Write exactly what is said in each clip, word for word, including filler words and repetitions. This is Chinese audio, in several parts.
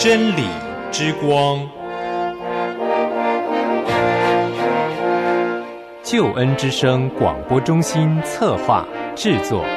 真理之光， 救恩之声广播中心策划制作。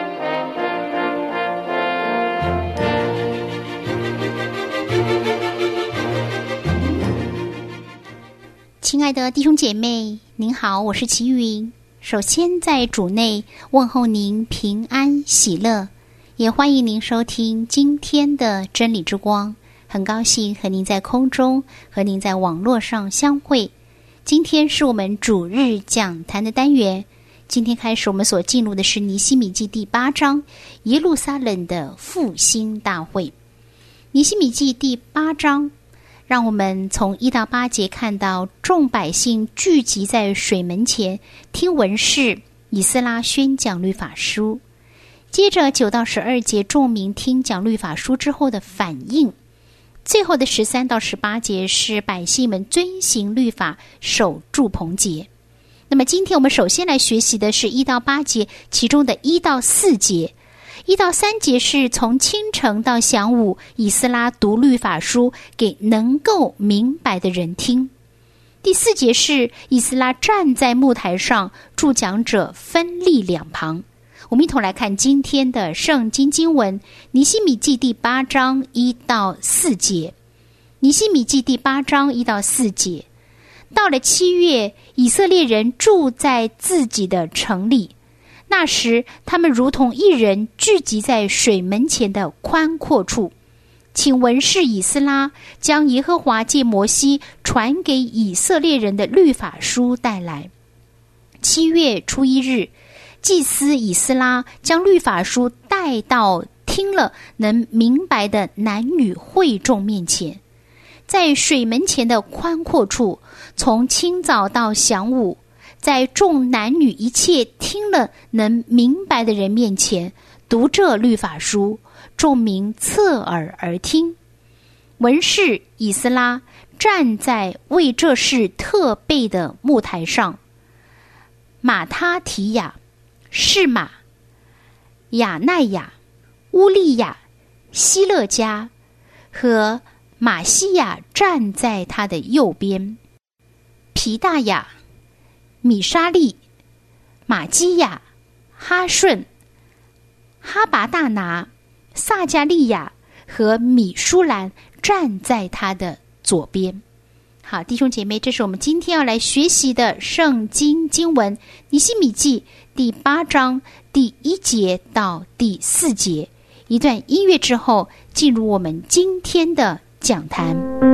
亲爱的弟兄姐妹，您好，我是齐云。首先在主内问候您平安喜乐，也欢迎您收听今天的真理之光。很高兴和您在空中，和您在网络上相会。今天是我们主日讲坛的单元。今天开始我们所进入的是尼希米记第八章，耶路撒冷的复兴大会。尼希米记第八章让我们从一到八节看到众百姓聚集在水门前，听文士以斯拉宣讲律法书。接着九到十二节，众民听讲律法书之后的反应。最后的十三到十八节是百姓们遵行律法，守住棚节。那么今天我们首先来学习的是一到八节，其中的一到四节。一到三节是从清晨到晌午，以斯拉读律法书给能够明白的人听。第四节是以斯拉站在幕台上，主讲者分立两旁。我们一同来看今天的圣经经文，尼希米记第八章一到四节。尼希米记第八章一到四节，到了七月，以色列人住在自己的城里。那时，他们如同一人聚集在水门前的宽阔处，请文士以斯拉将耶和华借摩西传给以色列人的律法书带来。七月初一日，祭司以斯拉将律法书带到听了能明白的男女会众面前，在水门前的宽阔处，从清早到晌午，在众男女一切听了能明白的人面前读这律法书，众民侧耳而听。文士以斯拉站在为这事特备的幕台上，马他提亚、示玛、亚奈亚、乌利亚、希勒家和马西亚站在他的右边，皮大亚、米沙利、马基亚、哈顺、哈拔大拿、撒加利亚和米舒兰站在他的左边。好，弟兄姐妹，这是我们今天要来学习的圣经经文，尼希米记第八章第一节到第四节。一段音乐之后，进入我们今天的讲坛。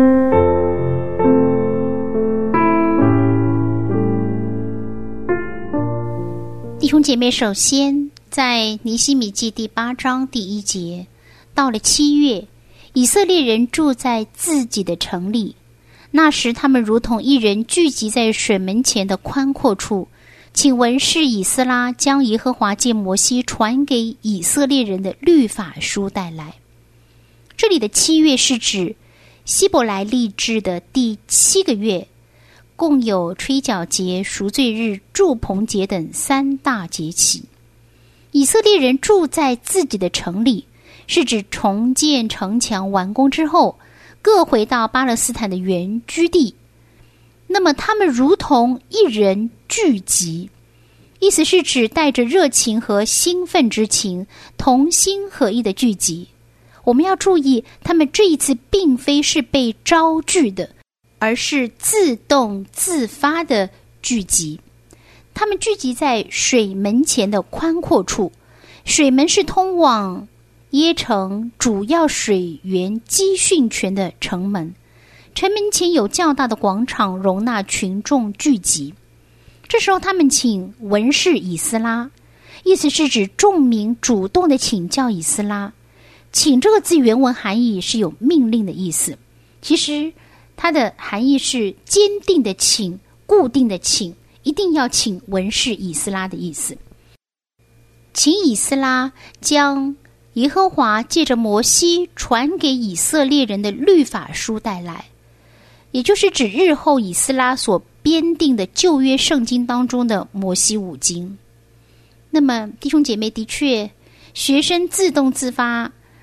弟兄姐妹，首先在尼希米记第八章第一节，到了七月，以色列人住在自己的城里。那时他们如同一人聚集在水门前的宽阔处，请文士以斯拉将耶和华借摩西传给以色列人的律法书带来。这里的七月是指希伯来历制的第七个月，共有吹角节、赎罪日、住棚节等三大节期。以色列人住在自己的城里，是指重建城墙完工之后，各回到巴勒斯坦的原居地。那么他们如同一人聚集，意思是指带着热情和兴奋之情，同心合意的聚集。我们要注意，他们这一次并非是被招聚的，而是自动自发的聚集。他们聚集在水门前的宽阔处，水门是通往耶城主要水源基训泉的城门，城门前有较大的广场，容纳群众聚集。这时候他们请文士以斯拉，意思是指众民主动的请教以斯拉。请这个字原文含义是有命令的意思，其实它的含义是坚定的请、固定的请，一定要请文士以斯拉的意思。请以斯拉将耶和华借着摩西传给以色列人的律法书带来，也就是指日后以斯拉所编定的旧约圣经当中的摩西五经。那么弟兄姐妹，的确学生自动自发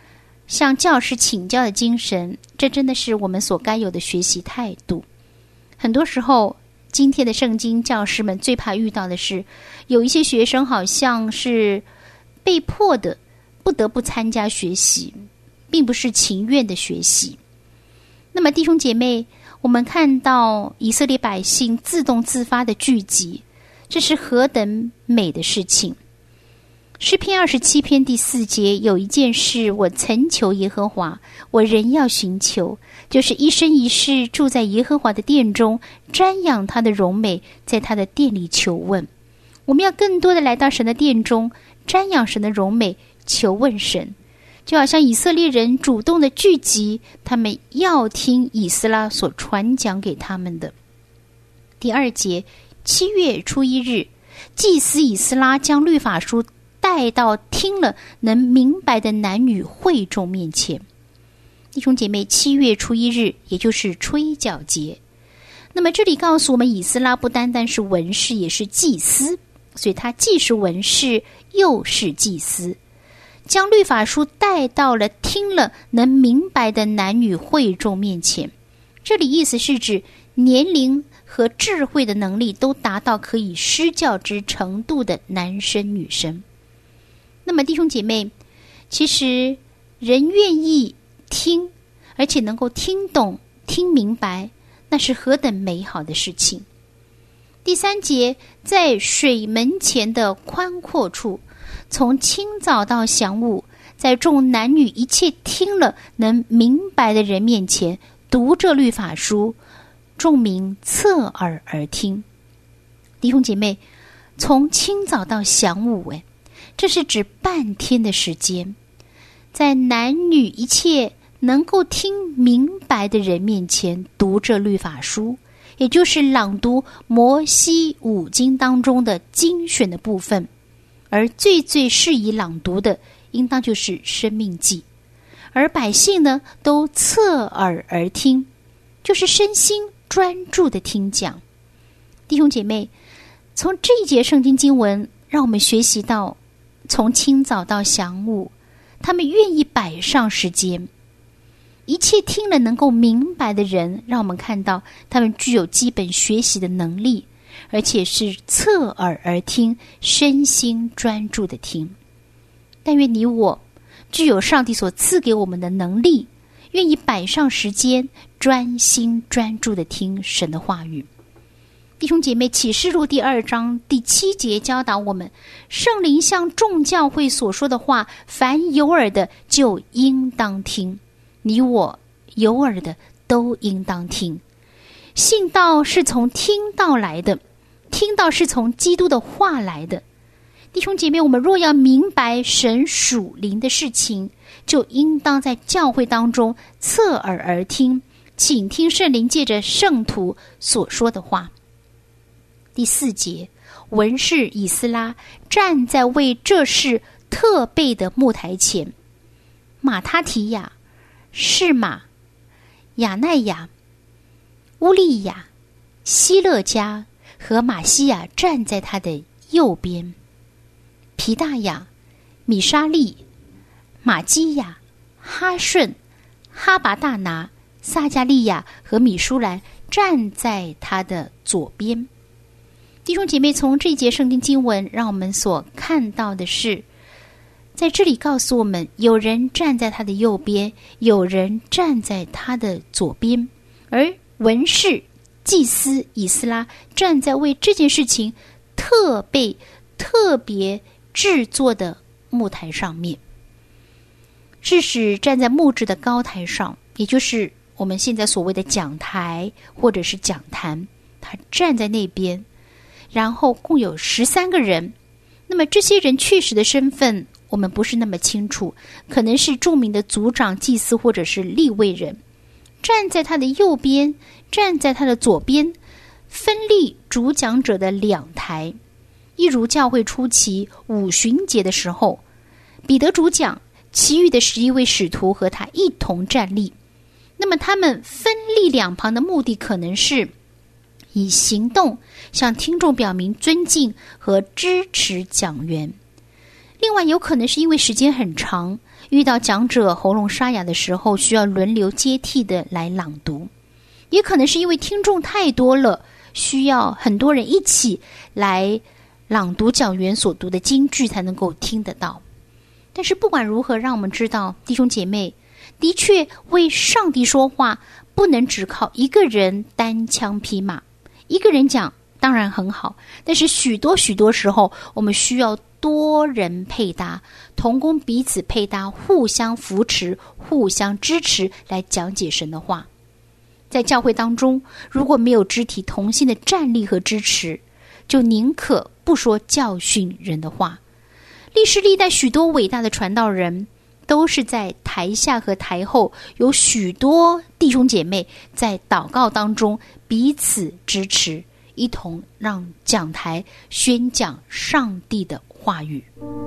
向教师请教的精神，这真的是我们所该有的学习态度。很多时候，今天的圣经教师们最怕遇到的是，有一些学生好像是被迫的，不得不参加学习，并不是情愿的学习。那么弟兄姐妹，我们看到以色列百姓自动自发的聚集，这是何等美的事情。诗篇二十七篇第四节，有一件事我曾求耶和华，我仍要寻求，就是一生一世住在耶和华的殿中，瞻仰他的荣美，在他的殿里求问。我们要更多的来到神的殿中，瞻仰神的荣美，求问神。就好像以色列人主动的聚集，他们要听以斯拉所传讲给他们的。第二节，七月初一日，祭司以斯拉将律法书带到听了能明白的男女会众面前。弟兄姐妹，七月初一日也就是吹角节。那么这里告诉我们，以斯拉不单单是文士，也是祭司，所以他既是文士又是祭司，将律法书带到了听了能明白的男女会众面前。这里意思是指年龄和智慧的能力都达到可以施教之程度的男生女生。那么弟兄姐妹，其实人愿意听，而且能够听懂听明白，那是何等美好的事情。第三节，在水门前的宽阔处，从清早到晌午，在众男女一切听了能明白的人面前读这律法书，众民侧耳而听。弟兄姐妹，从清早到晌午，诶这是指半天的时间，在男女一切能够听明白的人面前读这律法书，也就是朗读摩西五经当中的精选的部分，而最最适宜朗读的应当就是申命记，而百姓呢都侧耳而听，就是身心专注的听讲。弟兄姐妹，从这一节圣经经文让我们学习到，从清早到晌午，他们愿意摆上时间，一切听了能够明白的人，让我们看到他们具有基本学习的能力，而且是侧耳而听，身心专注的听。但愿你我具有上帝所赐给我们的能力，愿意摆上时间，专心专注的听神的话语。弟兄姐妹，启示录第二章第七节教导我们，圣灵向众教会所说的话，凡有耳的就应当听。你我有耳的都应当听。信道是从听道来的，听道是从基督的话来的。弟兄姐妹，我们若要明白神属灵的事情，就应当在教会当中侧耳而听，倾听圣灵借着圣徒所说的话。第四节，文士以斯拉站在为这事特备的幕台前，马他提亚、示玛、亚奈亚、乌利亚、希勒家和马西亚站在他的右边，皮大雅、米沙利、马基亚、哈顺、哈拔大拿、撒加利亚和米舒兰站在他的左边。弟兄姐妹，从这一节圣经经文让我们所看到的是，在这里告诉我们，有人站在他的右边，有人站在他的左边，而文士祭司以斯拉站在为这件事情特备特别制作的木台上面，是使站在木质的高台上，也就是我们现在所谓的讲台或者是讲坛，他站在那边，然后共有十三个人。那么这些人确实的身份我们不是那么清楚，可能是著名的族长、祭司或者是利未人，站在他的右边，站在他的左边，分立主讲者的两台，一如教会初期五旬节的时候，彼得主讲，其余的十一位使徒和他一同站立。那么他们分立两旁的目的，可能是以行动向听众表明尊敬和支持讲员。另外有可能是因为时间很长， 遇到讲者喉咙沙哑的时候，需要轮流接替的来朗读，也可能是因为听众太多了，需要很多人一起来朗读讲员所读的经句才能够听得到。但是不管如何，让我们知道弟兄姐妹的确为上帝说话，不能只靠一个人单枪匹马。一个人讲当然很好，但是许多许多时候我们需要多人配搭，同工彼此配搭，互相扶持，互相支持，来讲解神的话。在教会当中，如果没有肢体同心的站立和支持，就宁可不说教训人的话。历史历代许多伟大的传道人，都是在台下和台后有许多弟兄姐妹在祷告当中彼此支持，一同让讲台宣讲上帝的话语。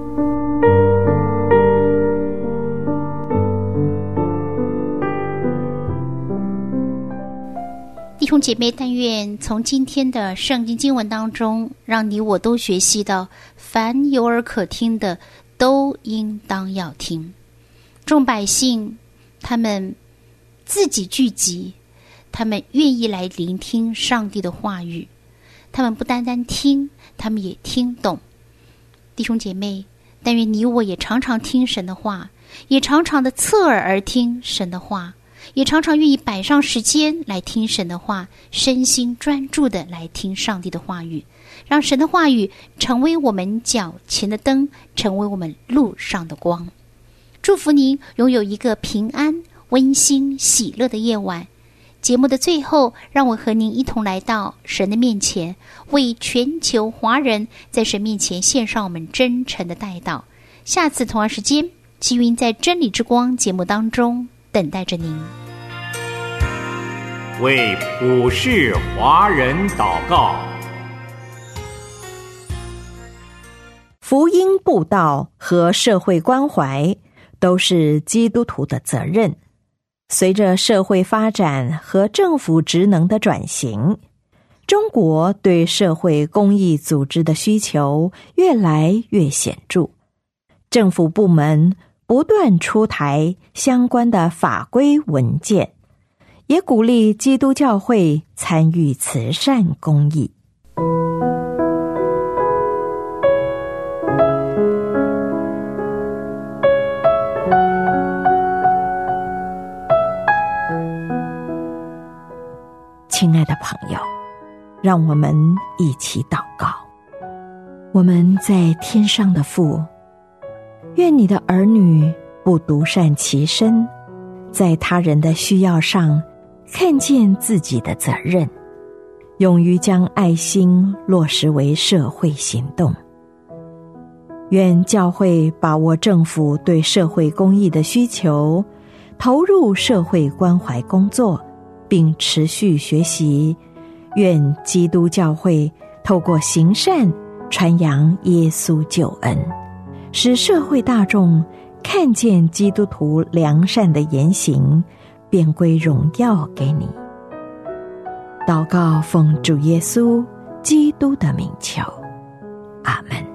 弟兄姐妹，但愿从今天的圣经经文当中，让你我都学习到，凡有耳可听的，都应当要听。众百姓他们自己聚集，他们愿意来聆听上帝的话语，他们不单单听，他们也听懂。弟兄姐妹，但愿你我也常常听神的话，也常常的侧耳而听神的话，也常常愿意摆上时间来听神的话，身心专注的来听上帝的话语，让神的话语成为我们脚前的灯，成为我们路上的光。祝福您拥有一个平安、温馨、喜乐的夜晚。节目的最后，让我和您一同来到神的面前，为全球华人在神面前献上我们真诚的代祷。下次同样时间，齐云在真理之光节目当中等待着您。 为普世华人祷告。 福音布道和社会关怀都是基督徒的责任。随着社会发展和政府职能的转型，中国对社会公益组织的需求越来越显著，政府部门不断出台相关的法规文件，也鼓励基督教会参与慈善公益。亲爱的朋友，让我们一起祷告。我们在天上的父，愿你的儿女不独善其身，在他人的需要上看见自己的责任，勇于将爱心落实为社会行动。愿教会把握政府对社会公益的需求，投入社会关怀工作，并持续学习。愿基督教会透过行善传扬耶稣救恩，使社会大众看见基督徒良善的言行，便归荣耀给你。祷告奉主耶稣基督的名求，阿们。